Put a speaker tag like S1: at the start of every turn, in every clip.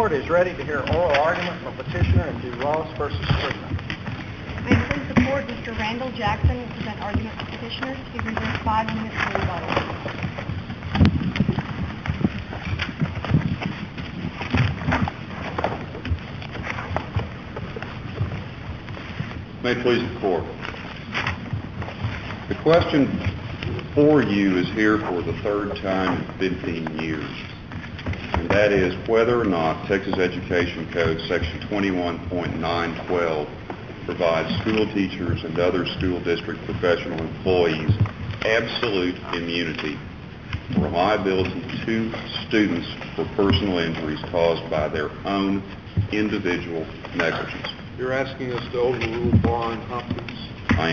S1: court is ready to hear oral argument for petitioner in DeRoss versus Freeman.
S2: May it please the court, Mr. Randall Jackson will present argument for petitioner. He reserves 5 minutes for rebuttal.
S3: May it please the court. The question for you is here for the third time in 15 years, and that is whether or not Texas Education Code Section 21.912 provides school teachers and other school district professional employees absolute immunity for liability to students for personal injuries caused by their own individual negligence.
S4: You're asking us to overrule Barr and Hopkins?
S3: I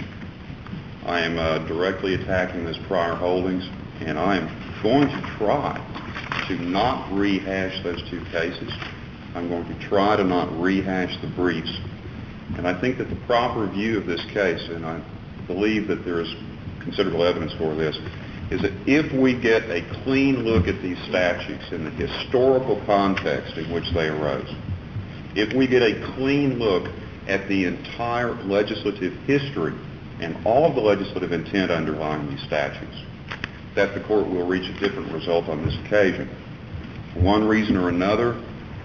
S3: am directly attacking those prior holdings, and I am going to try to not rehash those two cases. I'm going to try to not rehash the briefs. And I think that the proper view of this case, and I believe that there is considerable evidence for this, is that if we get a clean look at these statutes in the historical context in which they arose, if we get a clean look at the entire legislative history and all of the legislative intent underlying these statutes, that the court will reach a different result on this occasion. For one reason or another,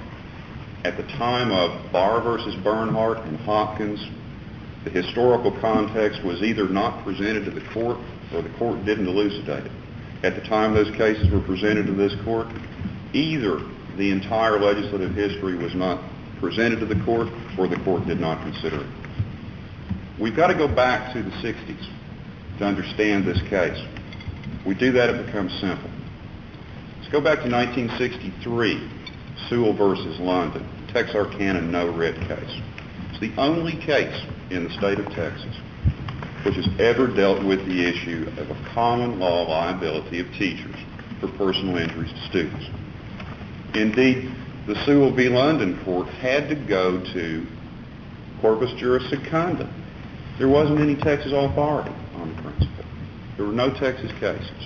S3: at the time of Barr versus Bernhardt and Hopkins, the historical context was either not presented to the court or the court didn't elucidate it. At the time those cases were presented to this court, either the entire legislative history was not presented to the court or the court did not consider it. We've got to go back to the 60s to understand this case. We do that, it becomes simple. Let's go back to 1963, Sewell versus London, Texarkana no-writ case. It's the only case in the state of Texas which has ever dealt with the issue of a common law liability of teachers for personal injuries to students. Indeed, the Sewell v. London court had to go to corpus juris secundum. There wasn't any Texas authority on the principle. There were no Texas cases.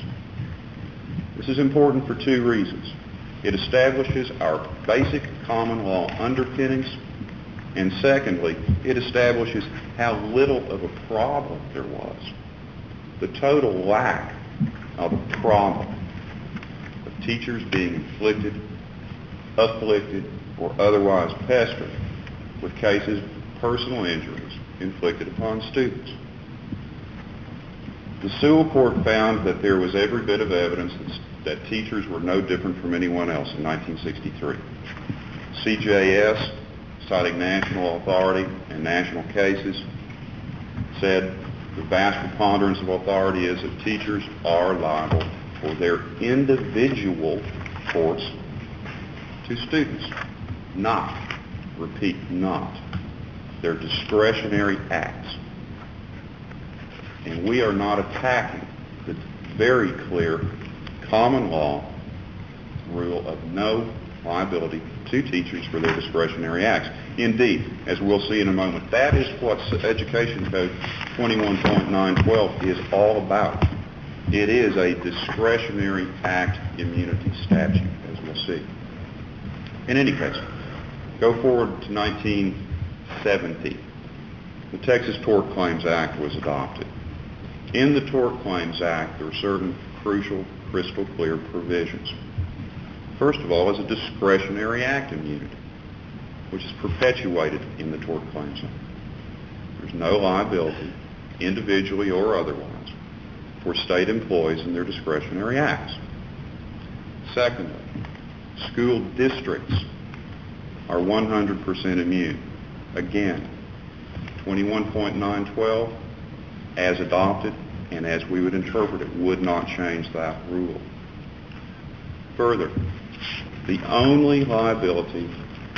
S3: This is important for two reasons. It establishes our basic common law underpinnings, and secondly, it establishes how little of a problem there was. The total lack of a problem of teachers being inflicted, afflicted, or otherwise pestered with cases of personal injuries inflicted upon students. The Sewell court found that there was every bit of evidence that teachers were no different from anyone else in 1963. CJS, citing national authority and national cases, said the vast preponderance of authority is that teachers are liable for their individual torts to students, not, repeat, not, their discretionary acts. And we are not attacking the very clear common law rule of no liability to teachers for their discretionary acts. Indeed, as we'll see in a moment, that is what Education Code 21.912 is all about. It is a discretionary act immunity statute, as we'll see. In any case, go forward to 1970. The Texas Tort Claims Act was adopted. In the Tort Claims Act, there are certain crucial, crystal clear provisions. First of all, is a discretionary act immunity, which is perpetuated in the Tort Claims Act. There's no liability, individually or otherwise, for state employees and their discretionary acts. Secondly, school districts are 100% immune. Again, 21.912, as adopted and as we would interpret it, would not change that rule. Further, the only liability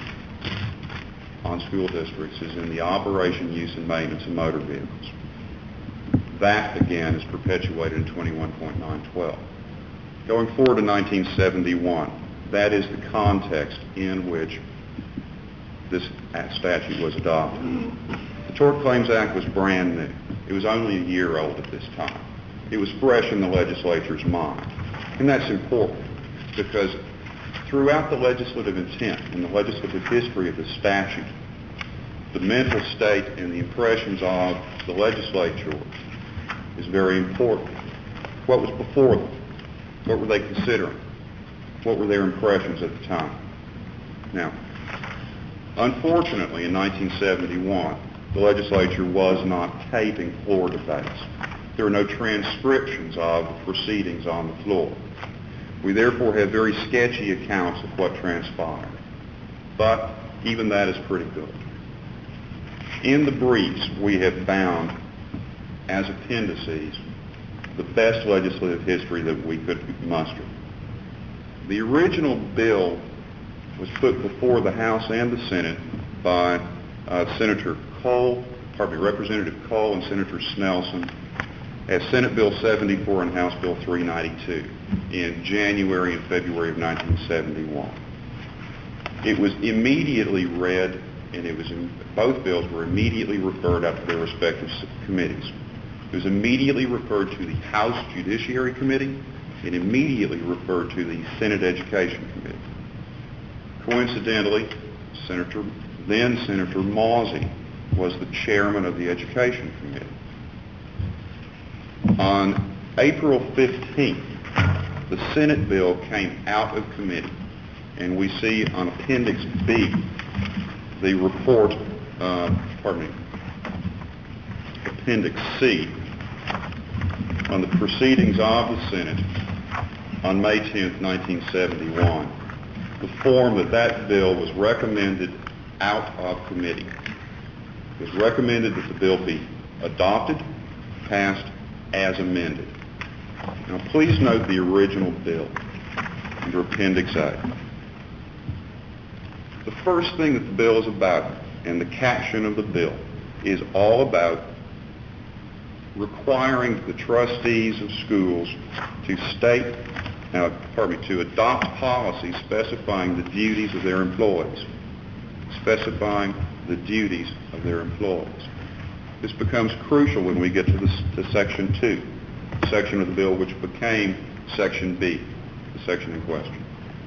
S3: on school districts is in the operation, use, and maintenance of motor vehicles. That, again, is perpetuated in 21.912. Going forward to 1971, that is the context in which this statute was adopted. The Tort Claims Act was brand new. It was only a year old at this time. It was fresh in the legislature's mind. And that's important because throughout the legislative intent and the legislative history of the statute, the mental state and the impressions of the legislature is very important. What was before them? What were they considering? What were their impressions at the time? Now, unfortunately, in 1971, the legislature was not taping floor debates. There are no transcriptions of proceedings on the floor. We therefore have very sketchy accounts of what transpired. But even that is pretty good. In the briefs, we have found, as appendices, the best legislative history that we could muster. The original bill was put before the House and the Senate by Representative Cole and Senator Snelson as Senate Bill 74 and House Bill 392 in January and February of 1971. It was immediately read, and both bills were immediately referred up to their respective committees. It was immediately referred to the House Judiciary Committee and immediately referred to the Senate Education Committee. Coincidentally, Senator Mawsey was the chairman of the Education Committee. On April 15th, the Senate bill came out of committee, and we see on Appendix B the report, Appendix C, on the proceedings of the Senate on May 10th, 1971, the form that bill was recommended out of committee. It was recommended that the bill be adopted, passed as amended. Now please note the original bill under Appendix A. The first thing that the bill is about, and the caption of the bill, is all about requiring the trustees of schools to to adopt policies specifying the duties of their employees. Specifying the duties of their employees. This becomes crucial when we get to Section 2, the section of the bill which became Section B, the section in question.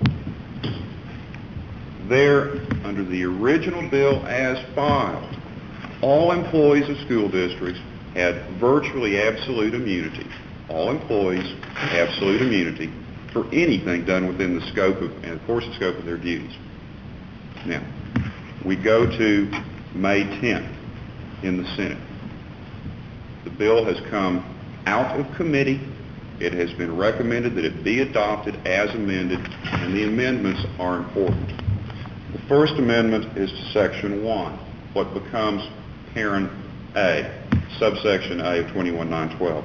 S3: There, under the original bill as filed, all employees of school districts had virtually absolute immunity. All employees absolute immunity for anything done within the scope of their duties. Now, we go to May 10th in the Senate. The bill has come out of committee. It has been recommended that it be adopted as amended, and the amendments are important. The first amendment is to Section 1, what becomes Parent A, subsection A of 21.912.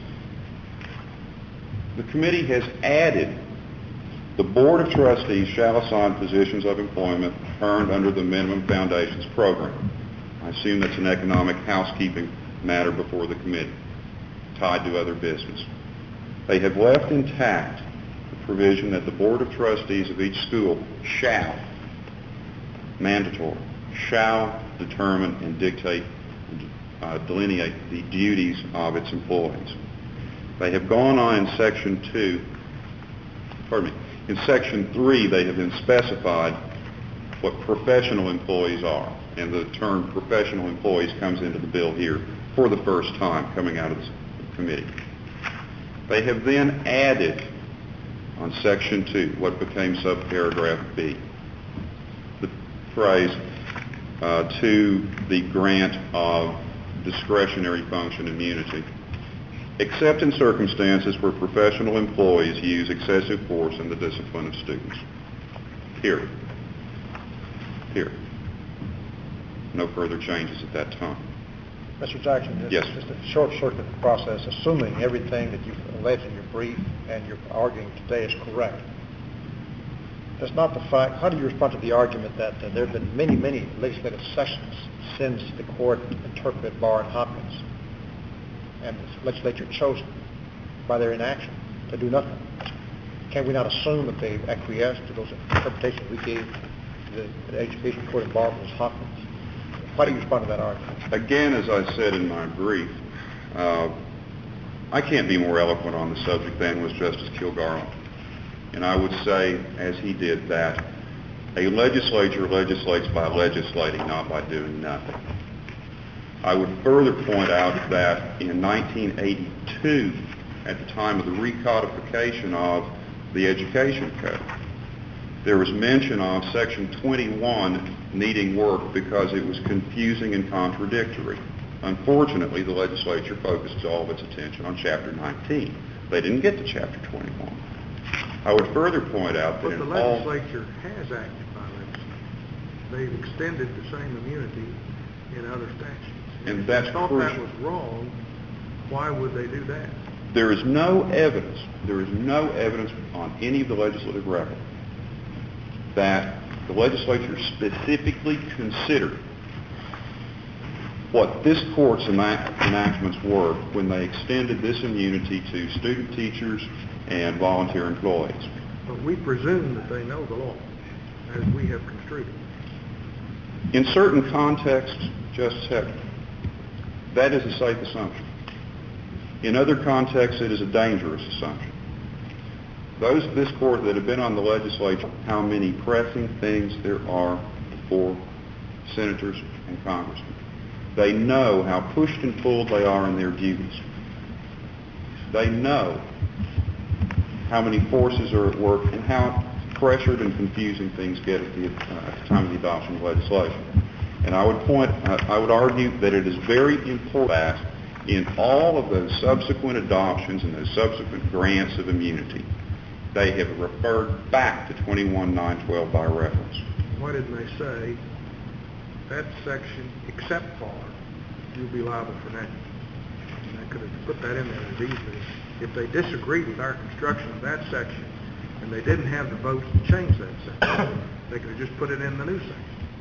S3: The committee has added, the Board of Trustees shall assign positions of employment earned under the Minimum Foundations Program. I assume that's an economic housekeeping matter before the committee, tied to other business. They have left intact the provision that the Board of Trustees of each school shall, mandatory, shall determine and delineate the duties of its employees. They have gone on in Section 2, in Section 3, they have then specified what professional employees are, and the term professional employees comes into the bill here for the first time coming out of the committee. They have then added on Section 2, what became subparagraph B, the phrase to the grant of discretionary function immunity, except in circumstances where professional employees use excessive force in the discipline of students. Period. Period. No further changes at that time.
S1: Mr. Jackson,
S3: yes.
S1: Just a short-circuit process, assuming everything that you've alleged in your brief and you're arguing today is correct. That's not the fact. How do you respond to the argument that there have been many, many legislative sessions since the court interpreted Barr and Hopkins, and the legislature chose by their inaction to do nothing? Can we not assume that they acquiesced to those interpretations we gave to the education court in Barr versus Hopkins? How do you respond to that argument?
S3: Again, as I said in my brief, I can't be more eloquent on the subject than was Justice Kilgarlin. And I would say, as he did, that a legislature legislates by legislating, not by doing nothing. I would further point out that in 1982, at the time of the recodification of the Education Code, there was mention of Section 21 needing work because it was confusing and contradictory. Unfortunately, the legislature focused all of its attention on Chapter 19. They didn't get to Chapter 21. I would further point out that
S5: But the legislature has acted by legislation. They've extended the same immunity in other statutes.
S3: And
S5: if
S3: that's
S5: they thought
S3: crucial.
S5: that was wrong, why would they do that?
S3: There is no evidence on any of the legislative record that the legislature specifically considered what this court's enactments were when they extended this immunity to student teachers and volunteer employees.
S5: But we presume that they know the law, as we have construed it.
S3: In certain contexts, Justice Heckler, that is a safe assumption. In other contexts, it is a dangerous assumption. Those of this court that have been on the legislature, how many pressing things there are for senators and congressmen. They know how pushed and pulled they are in their duties. They know how many forces are at work and how pressured and confusing things get at the time of the adoption of legislation. And I would argue that it is very important that in all of those subsequent adoptions and those subsequent grants of immunity, they have referred back to 21.912 by reference.
S5: Why didn't they say that section, except for, you'll be liable for negligence? And they could have put that in there as easily. If they disagreed with our construction of that section and they didn't have the votes to change that section, they could have just put it in the new section.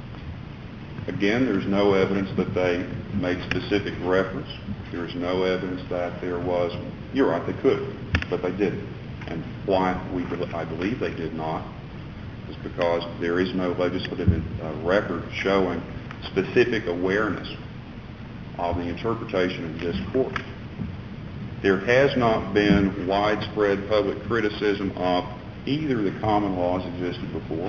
S3: Again, there's no evidence that they made specific reference. There's no evidence that there was, you're right, they could have, but they didn't. And why I believe they did not is because there is no legislative record showing specific awareness of the interpretation of this court. There has not been widespread public criticism of either the common laws existed before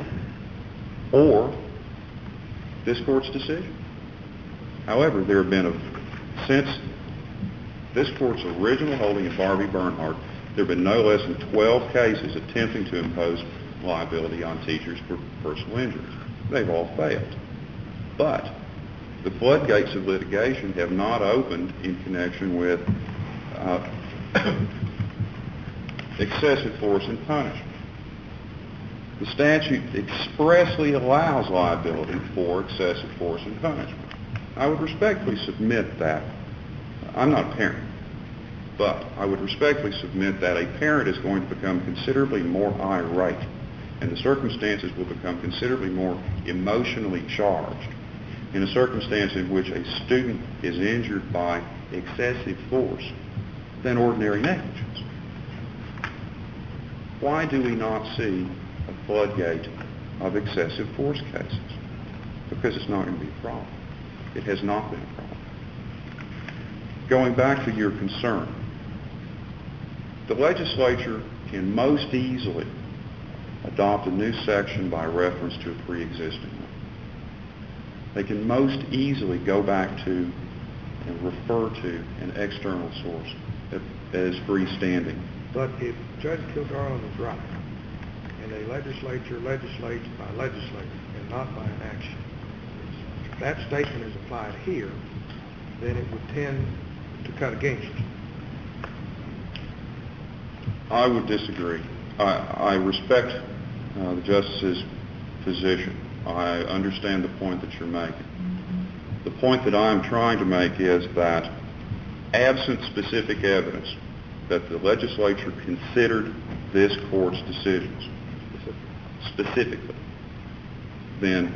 S3: or this court's decision. However, there have been, since this court's original holding in Barbie Bernhardt, there have been no less than 12 cases attempting to impose liability on teachers for personal injuries. They've all failed. But the floodgates of litigation have not opened in connection with excessive force and punishment. The statute expressly allows liability for excessive force and punishment. I would respectfully submit that, I'm not a parent, but I would respectfully submit that a parent is going to become considerably more irate, and the circumstances will become considerably more emotionally charged in a circumstance in which a student is injured by excessive force than ordinary negligence. Why do we not see a floodgate of excessive force cases? Because it's not going to be a problem. It has not been a problem. Going back to your concern, the legislature can most easily adopt a new section by reference to a pre-existing one. They can most easily go back to and refer to an external source that is freestanding.
S5: But if Judge Kilgarlin is right, and a legislature legislates by legislature and not by an action, if that statement is applied here, then it would tend to cut against you.
S3: I would disagree. I respect the Justice's position. I understand the point that you're making. The point that I'm trying to make is that absent specific evidence that the legislature considered this court's decisions specifically, then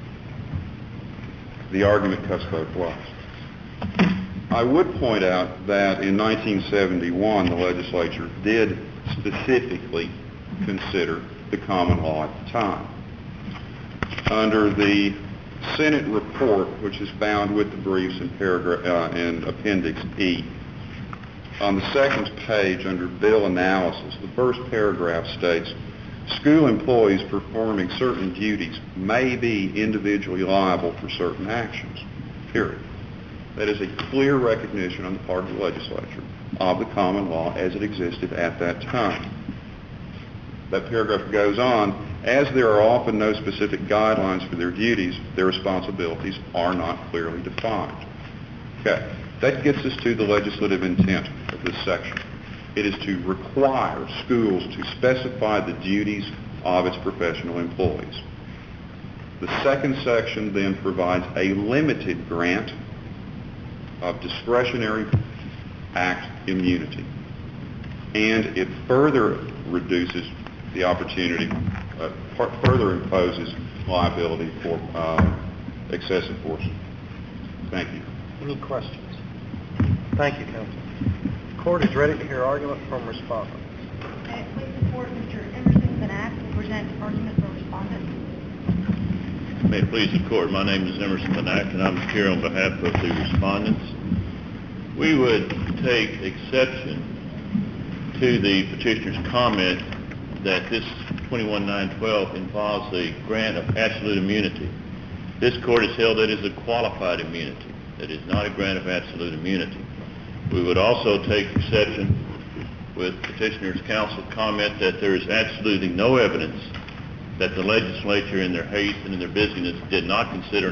S3: the argument cuts both ways. I would point out that in 1971, the legislature did specifically consider the common law at the time. Under the Senate report, which is found with the briefs in Appendix E, on the second page under bill analysis, the first paragraph states, school employees performing certain duties may be individually liable for certain actions, period. That is a clear recognition on the part of the legislature of the common law as it existed at that time. That paragraph goes on, as there are often no specific guidelines for their duties, their responsibilities are not clearly defined. Okay, that gets us to the legislative intent of this section. It is to require schools to specify the duties of its professional employees. The second section then provides a limited grant of discretionary act immunity, and it further reduces the opportunity, further imposes liability for excessive force. Thank you.
S1: Any questions? Thank you, counsel. The court is ready to hear argument from respondents.
S2: May it please the court, Mr. Emerson Benak will present argument for respondent.
S6: May it please the court, my name is Emerson Benak and I'm here on behalf of the respondents. We would take exception to the petitioner's comment that this 21-912 involves a grant of absolute immunity. This court has held that it is a qualified immunity. It is not a grant of absolute immunity. We would also take exception with petitioner's counsel comment that there is absolutely no evidence that the legislature in their haste and in their busyness did not consider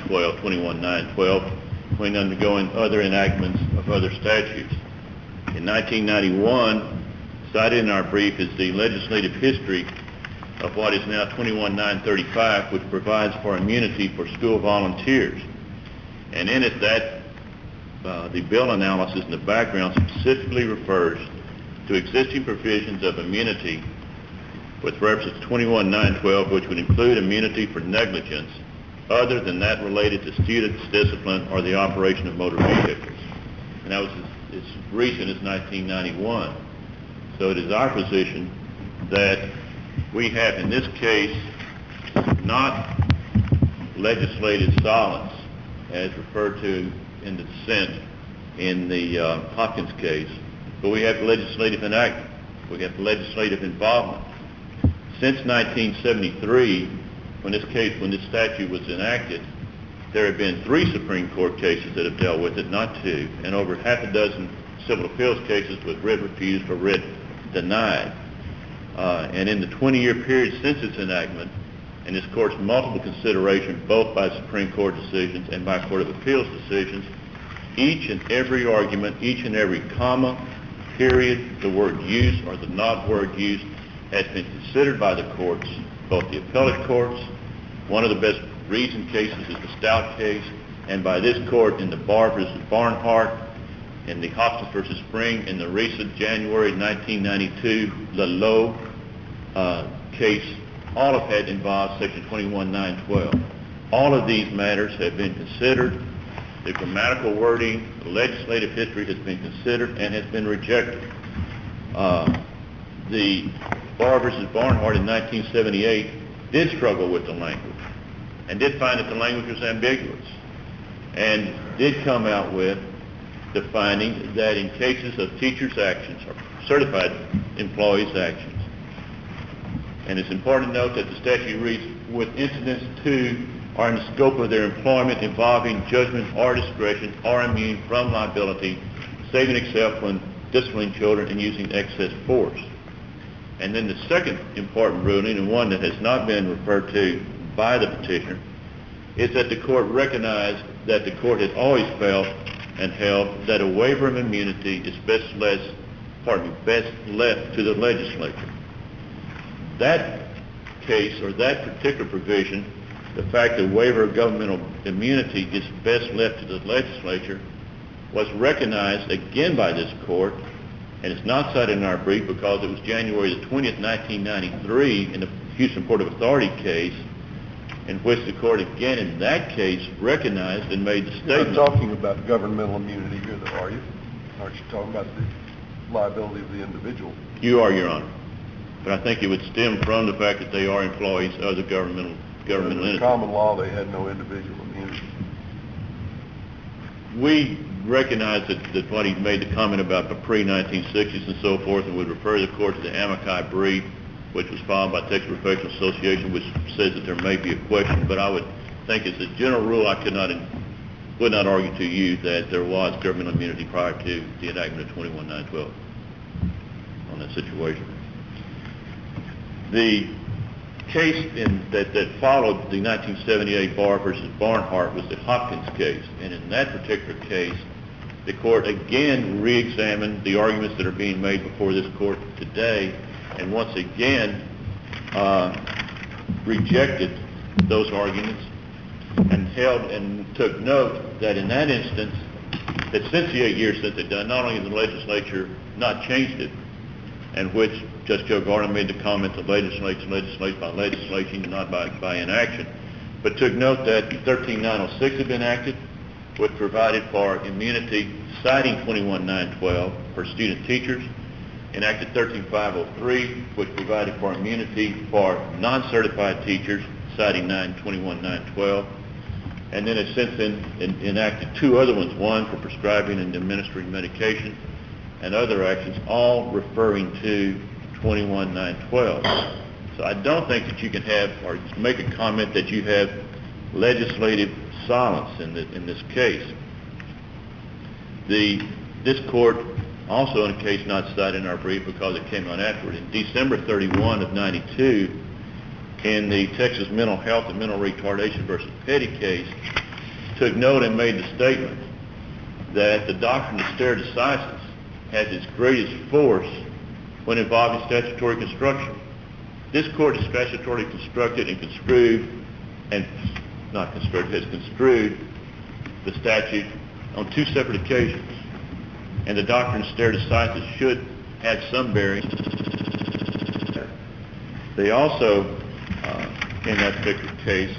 S6: 21-912 when undergoing other enactments of other statutes. In 1991, cited in our brief is the legislative history of what is now 21-935, which provides for immunity for school volunteers. And in it, the bill analysis in the background specifically refers to existing provisions of immunity with reference to 21-912, which would include immunity for negligence other than that related to students' discipline or the operation of motor vehicles. And that was as recent as 1991. So it is our position that we have in this case not legislative silence as referred to in the dissent in the Hopkins case, but we have legislative enactment. We have legislative involvement. Since 1973, when this statute was enacted, there have been 3 Supreme Court cases that have dealt with it, not 2, and over half a dozen civil appeals cases with writ refused or writ denied. And in the 20-year period since its enactment, and this court's multiple consideration both by Supreme Court decisions and by Court of Appeals decisions, each and every argument, each and every comma, period, the word used or the not word used has been considered by the courts, both the appellate courts. One of the best reasoned cases is the Stout case, and by this court in the Barr versus Barnhart, in the Hopkins versus Spring, in the recent January 1992 Lalo case, all of had involved Section 21-912. All of these matters have been considered. The grammatical wording, the legislative history has been considered and has been rejected. The Barr versus Barnhart in 1978 did struggle with the language and did find that the language was ambiguous and did come out with the finding that in cases of teachers' actions or certified employees' actions, and it's important to note that the statute reads, with incidents to or in the scope of their employment involving judgment or discretion are immune from liability, save and except when disciplining children and using excess force. And then the second important ruling, and one that has not been referred to by the petitioner, is that the court recognized that the court has always felt and held that a waiver of immunity is best left to the legislature. That case, or that particular provision, the fact that waiver of governmental immunity is best left to the legislature, was recognized again by this court, and it's not cited in our brief because it was January the 20th, 1993, in the Houston Port of Authority case, in which the court again in that case recognized and made the statement.
S4: You're not talking about governmental immunity here, though, are you? Aren't you talking about the liability of the individual?
S6: You are, Your Honor. But I think it would stem from the fact that they are employees of the governmental entity.
S4: In common law, they had no individual immunity.
S6: We recognize that what he made the comment about the pre-1960s and so forth, and would refer the court to the amici brief which was filed by Texas Professional Association, which says that there may be a question, but I would think as a general rule, I would not argue to you that there was governmental immunity prior to the enactment of 21-912 on that situation. The case that followed the 1978 Barr versus Barnhart was the Hopkins case, and in that particular case, the court again re-examined the arguments that are being made before this court today, and once again rejected those arguments and held and took note that in that instance, that since the 8 years that they've done, not only has the legislature not changed it, and which Judge Joe Gardner made the comment that legislation by legislation, not by inaction, but took note that 13906 had been enacted, which provided for immunity citing 21-912 for student teachers, enacted 13503, which provided for immunity for non-certified teachers citing 21-912, and then has since been enacted two other ones, one for prescribing and administering medication and other actions, all referring to 21-912. So I don't think that you can have or make a comment that you have legislative silence in this case. This court, also in a case not cited in our brief because it came out afterward, in December 31 of 92, in the Texas Mental Health and Mental Retardation versus Petty case, took note and made the statement that the doctrine of stare decisis has its greatest force when involving statutory construction. This court has statutorily constructed and construed, and not constructed, has construed the statute on two separate occasions. And the doctrine of stare decisis should have some bearing. They also, in that particular case,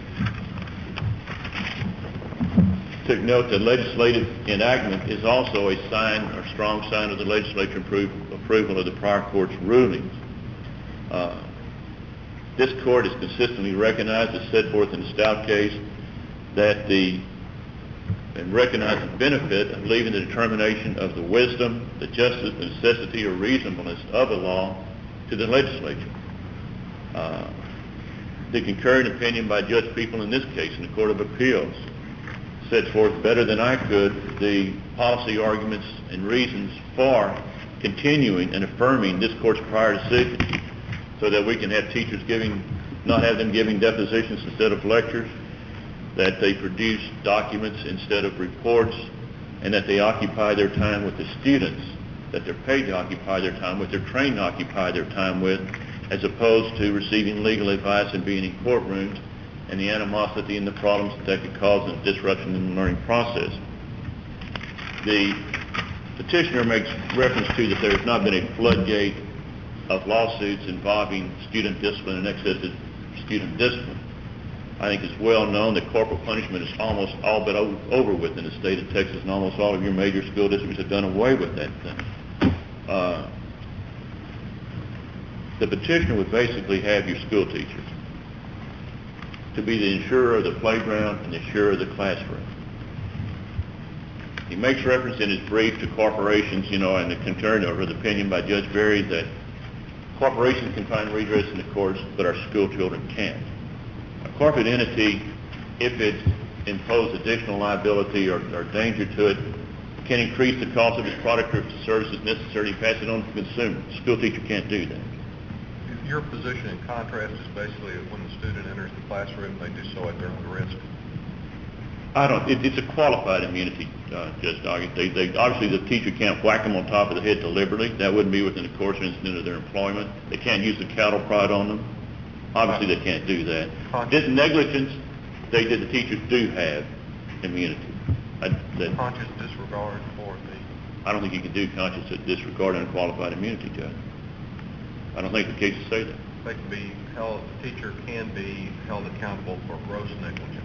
S6: took note that legislative enactment is also a sign or strong sign of the legislature approval of the prior court's rulings. This court has consistently recognized, as set forth in the Stout case, that and recognized the benefit of leaving the determination of the wisdom, the justice, the necessity, or reasonableness of a law to the legislature. The concurring opinion by Judge People in this case in the Court of Appeals set forth better than I could the policy arguments and reasons for continuing and affirming this court's prior decision, so that we can have teachers not have them giving depositions instead of lectures, that they produce documents instead of reports, and that they occupy their time with the students that they're paid to occupy their time with, they're trained to occupy their time with, as opposed to receiving legal advice and being in courtrooms, and the animosity and the problems that could cause a disruption in the learning process. The petitioner makes reference to that there has not been a floodgate of lawsuits involving student discipline and excessive student discipline. I think it's well known that corporal punishment is almost all but over with in the state of Texas, and almost all of your major school districts have done away with that thing. The petitioner would basically have your school teachers to be the insurer of the playground and the insurer of the classroom. He makes reference in his brief to corporations, and the concern over the opinion by Judge Berry that corporations can find redress in the courts, but our school children can't. A corporate entity, if it imposes additional liability or danger to it, can increase the cost of its product or services necessary to pass it on to the consumer. The school teacher can't do that.
S4: Your position, in contrast, is basically that when the student enters the classroom, they do so at their own risk.
S6: It's a qualified immunity, Judge Doggett. Obviously, the teacher can't whack them on top of the head deliberately. That wouldn't be within the course or incident of their employment. They can't use the cattle prod on them. Obviously, they can't do that. This negligence, the teachers do have immunity.
S4: Conscious disregard for the...
S6: I don't think you can do conscious disregard and qualified immunity, Judge. I don't think the cases say that.
S4: They can be held, the teacher can be held accountable for gross negligence.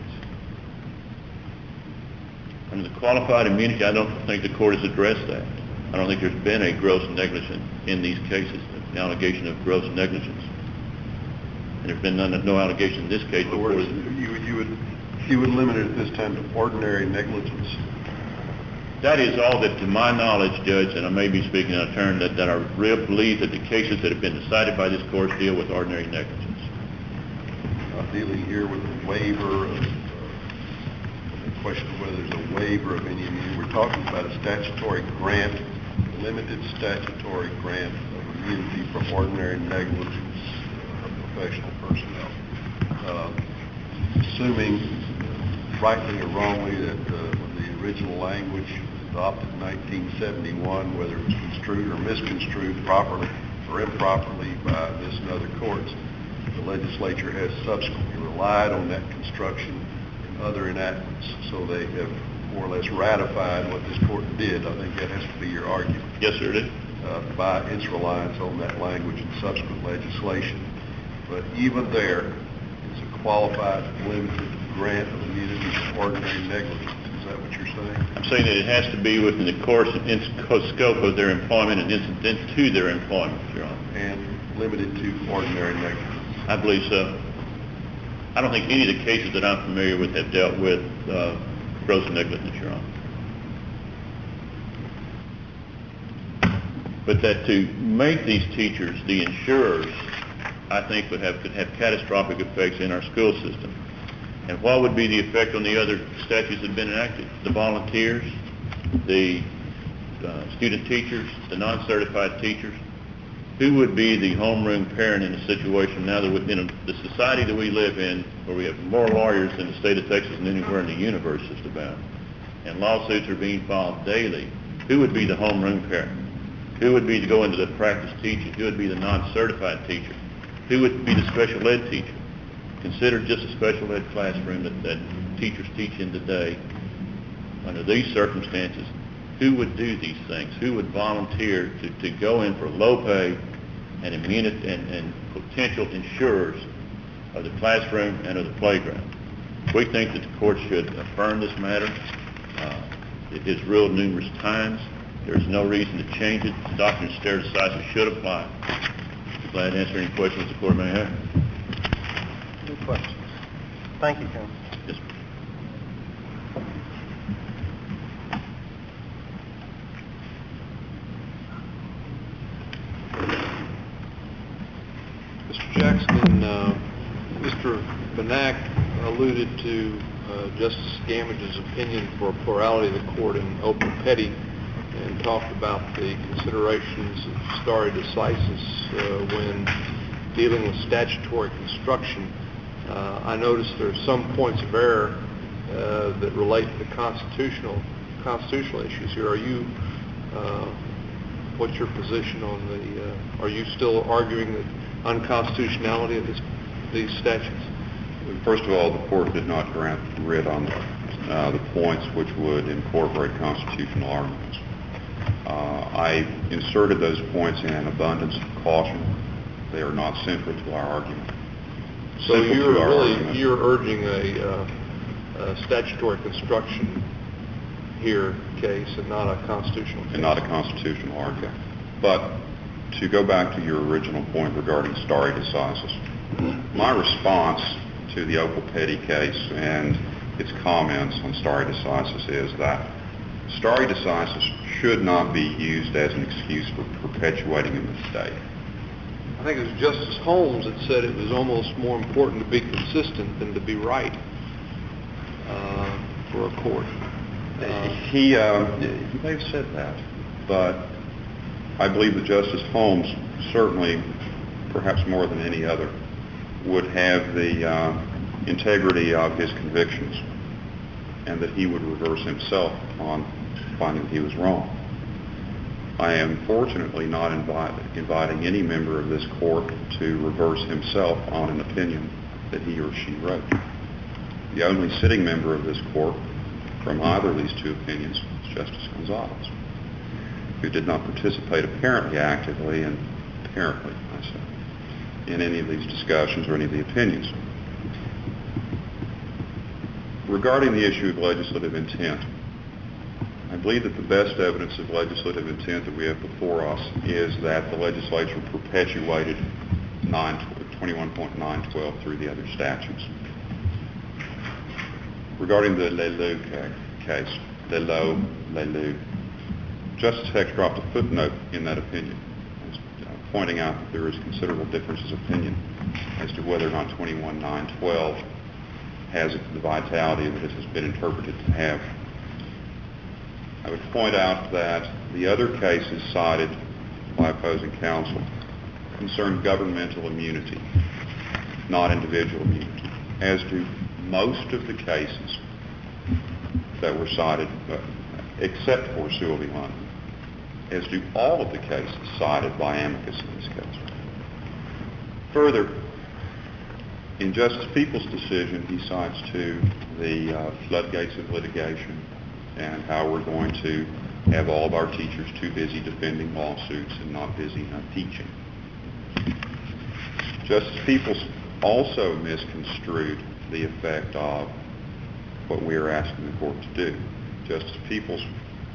S6: Under the qualified immunity, I don't think the court has addressed that. I don't think there's been a gross negligence in these cases, an allegation of gross negligence. And there's been no allegation in this case.
S4: In other words, you would limit it at this time to ordinary negligence.
S6: That is all that, to my knowledge, Judge, and I may be speaking out of turn, that I really believe that the cases that have been decided by this court deal with ordinary negligence.
S4: Not dealing here with a waiver of, the question of whether there's a waiver of any immunity. We're talking about a statutory grant, limited statutory grant of immunity for ordinary negligence of professional personnel. Assuming, rightly or wrongly, that when the original language was adopted in 1971, whether it was construed or misconstrued properly or improperly by this and other courts, the legislature has subsequently relied on that construction in other enactments. So they have more or less ratified what this court did. I think that has to be your argument.
S6: Yes, sir, it is.
S4: By its reliance on that language in subsequent legislation. But even there, it's a qualified, limited grant of immunity for ordinary negligence. Is that what you're saying?
S6: I'm saying that it has to be within the course and scope of their employment and incident to their employment, Your Honor.
S4: And limited to ordinary negligence.
S6: I believe so. I don't think any of the cases that I'm familiar with have dealt with gross negligence, Your Honor. But that to make these teachers the insurers, I think could have catastrophic effects in our school system. And what would be the effect on the other statutes that have been enacted? The volunteers, the student teachers, the non-certified teachers. Who would be the homeroom parent in a situation now that within the society that we live in, where we have more lawyers in the state of Texas than anywhere in the universe just about, and lawsuits are being filed daily? Who would be the homeroom parent? Who would be to go into the practice teaching? Who would be the non-certified teacher? Who would be the special ed teacher? Consider just a special ed classroom that teachers teach in today. Under these circumstances, who would do these things? Who would volunteer to go in for low pay and potential insurers of the classroom and of the playground? We think that the court should affirm this matter. It is ruled numerous times. There's no reason to change it. The doctrine of stare decisis should apply. I'd be glad to answer any questions the court may have.
S1: Any questions? Thank you, Counsel.
S6: Yes, sir.
S5: Mr. Jackson, Mr. Benak alluded to Justice Gamage's opinion for a plurality of the court in Open Petty and talked about the considerations of stare decisis when dealing with statutory construction. I noticed there are some points of error that relate to constitutional issues here. Are you, what's your position on the, are you still arguing the unconstitutionality of these statutes?
S3: First of all, the court did not grant writ on the points which would incorporate constitutional arguments. I inserted those points in an abundance of caution. They are not central to our argument.
S5: So you're urging a statutory construction here case and not a constitutional case?
S3: And not a constitutional argument. But to go back to your original point regarding stare decisis, my response to the Opal Petty case and its comments on stare decisis is that stare decisis should not be used as an excuse for perpetuating a mistake.
S5: I think it was Justice Holmes that said it was almost more important to be consistent than to be right for a court.
S3: He may have said that, but I believe that Justice Holmes certainly, perhaps more than any other, would have the integrity of his convictions and that he would reverse himself on finding he was wrong. I am fortunately not inviting any member of this court to reverse himself on an opinion that he or she wrote. The only sitting member of this court from either of these two opinions is Justice Gonzalez, who did not participate apparently actively and apparently, I say, in any of these discussions or any of the opinions. Regarding the issue of legislative intent, I believe that the best evidence of legislative intent that we have before us is that the legislature perpetuated 21.912 through the other statutes. Regarding the Leleu case, les low, les lou. Justice Hecht dropped a footnote in that opinion, pointing out that there is considerable differences of opinion as to whether or not 21.912 has the vitality that it has been interpreted to have. I would point out that the other cases cited by opposing counsel concern governmental immunity, not individual immunity, as do most of the cases that were cited, except for Sewell v. London, as do all of the cases cited by amicus in this case. Further, in Justice Peoples' decision, he cites to the floodgates of litigation and how we're going to have all of our teachers too busy defending lawsuits and not busy teaching. Justice Peoples also misconstrued the effect of what we are asking the court to do. Justice Peoples'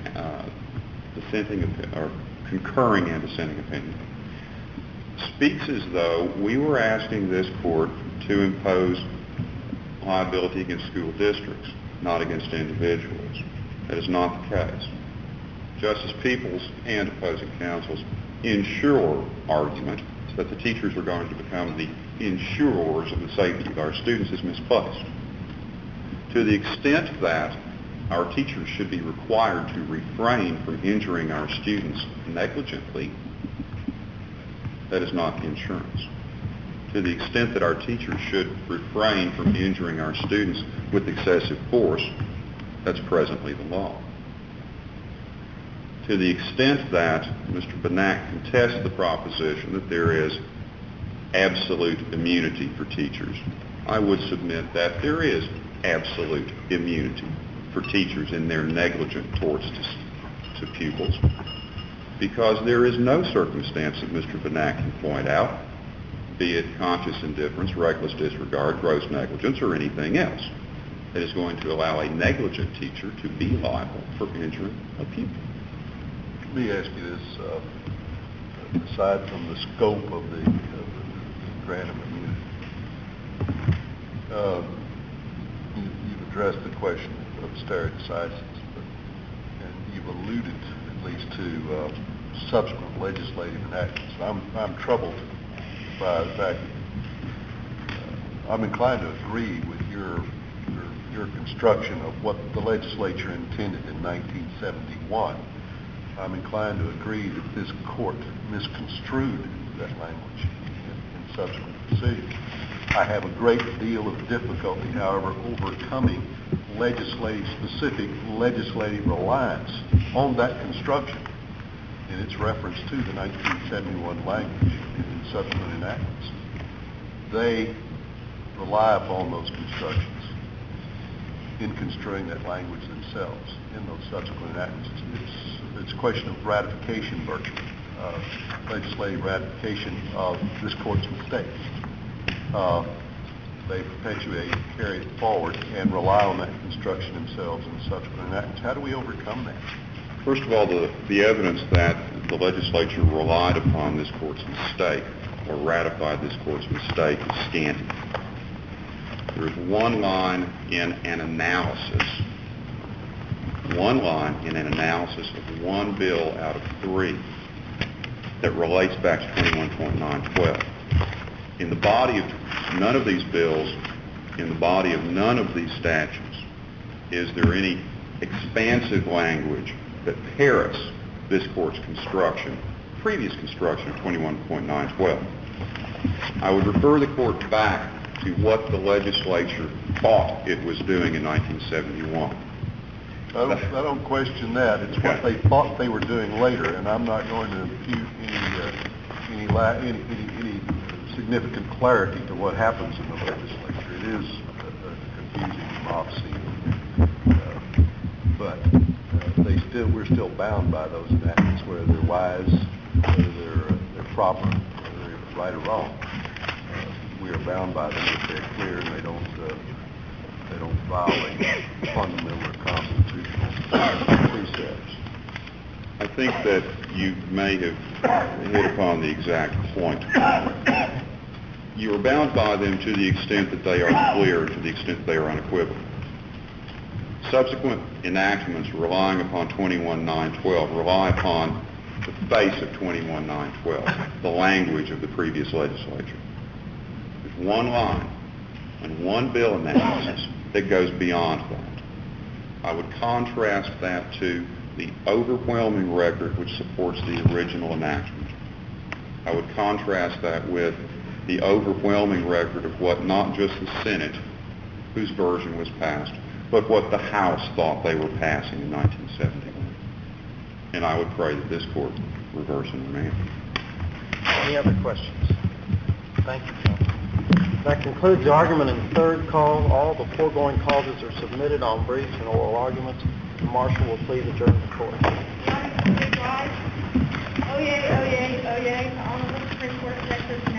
S3: concurring and dissenting opinion speaks as though we were asking this court to impose liability against school districts, not against individuals. That is not the case. Justice Peoples and opposing counsel's insurer argument that the teachers are going to become the insurers of the safety of our students is misplaced. To the extent that our teachers should be required to refrain from injuring our students negligently, that is not insurance. To the extent that our teachers should refrain from injuring our students with excessive force, that's presently the law. To the extent that Mr. Benak contests the proposition that there is absolute immunity for teachers, I would submit that there is absolute immunity for teachers in their negligent torts to pupils, because there is no circumstance that Mr. Benak can point out, be it conscious indifference, reckless disregard, gross negligence, or anything else, that is going to allow a negligent teacher to be liable for injuring a pupil.
S4: Let me ask you this, aside from the scope of the grant of immunity, you've addressed the question of stare decisis, and you've alluded at least to subsequent legislative enactments. I'm troubled by the fact that I'm inclined to agree with your construction of what the legislature intended in 1971. I'm inclined to agree that this court misconstrued that language in subsequent decisions. I have a great deal of difficulty, however, overcoming specific legislative reliance on that construction in its reference to the 1971 language in subsequent enactments. They rely upon those constructions in construing that language themselves in those subsequent enactments. It's a question of ratification virtually, legislative ratification of this court's mistakes. They perpetuate, carry it forward, and rely on that construction themselves in the subsequent enactments. How do we overcome that?
S3: First of all, the evidence that the legislature relied upon this court's mistake or ratified this court's mistake is scanty. There is one line in an analysis of one bill out of three that relates back to 21.912. In the body of none of these bills, in the body of none of these statutes, is there any expansive language that parrots this court's construction, previous construction of 21.912. I would refer the court back to what the legislature thought it was doing in 1971.
S4: I don't question that. It's what they thought they were doing later, and I'm not going to impute any significant clarity to what happens in the legislature. It is confusing and obscene, but we're still bound by those enactments, whether they're wise, whether they're proper, whether they're right or wrong. We are bound by them if they're clear and they don't violate fundamental or constitutional precepts.
S3: I think that you may have hit upon the exact point. You are bound by them to the extent that they are clear, to the extent that they are unequivocal. Subsequent enactments relying upon 21.912 rely upon the face of 21.912, the language of the previous legislature. There's one line and one bill analysis that goes beyond that. I would contrast that to the overwhelming record which supports the original enactment. I would contrast that with the overwhelming record of what not just the Senate, whose version was passed, but what the House thought they were passing in 1971. And I would pray that this court reverse and remand.
S1: Any other questions? Thank you, John. That concludes the argument in the third call. All the foregoing causes are submitted on briefs and oral arguments. The marshal will please adjourn the court.
S2: The audience will please rise. Oyez, oyez, oyez. The Honorable Supreme Court of Texas